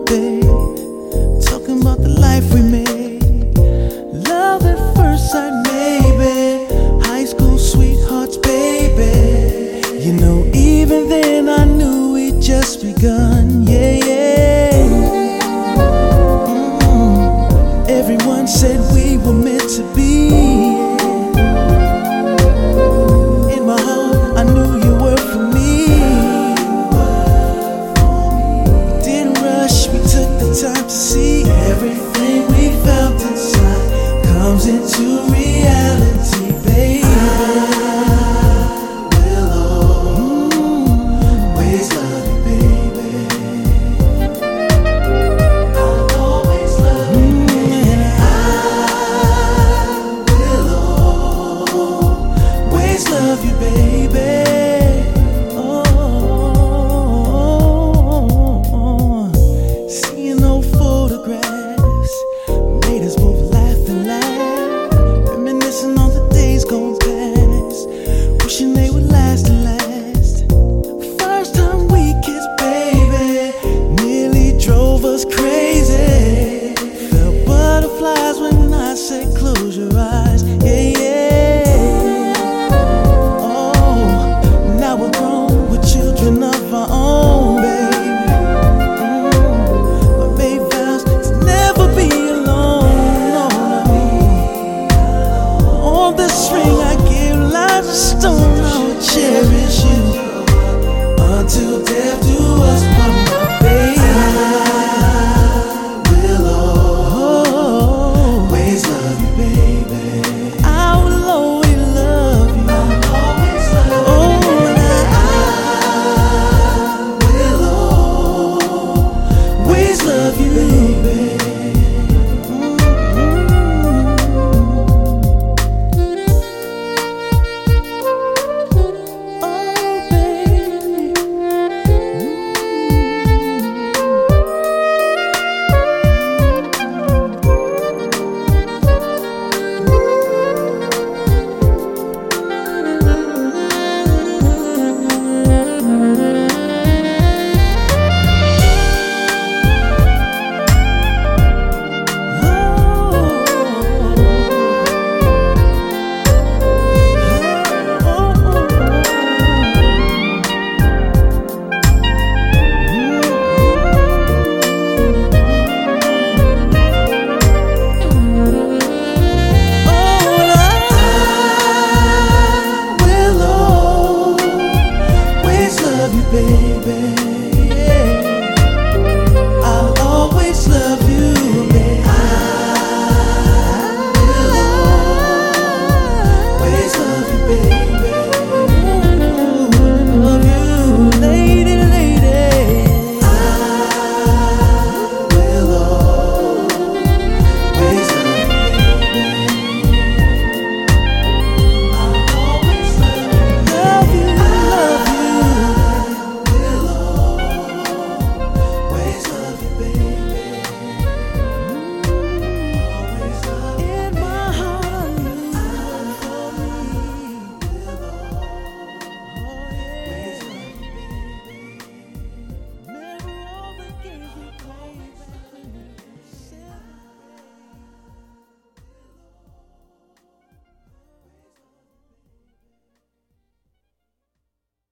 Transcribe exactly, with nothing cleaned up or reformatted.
day, talking about the life we made. Love at first sight, maybe. High school sweethearts, baby. You know, even then I knew we'd just begun, yeah, yeah. Mm-hmm. Everyone said we were meant to be. In my heart, I knew you were for me. Didn't rush, we took the time to see everything we felt inside comes into reality, baby. Love you, baby. Oh, seeing old photographs made us both laugh and laugh, reminiscing on the days gone past, wishing they would last and last. First time we kissed, baby, nearly drove us crazy.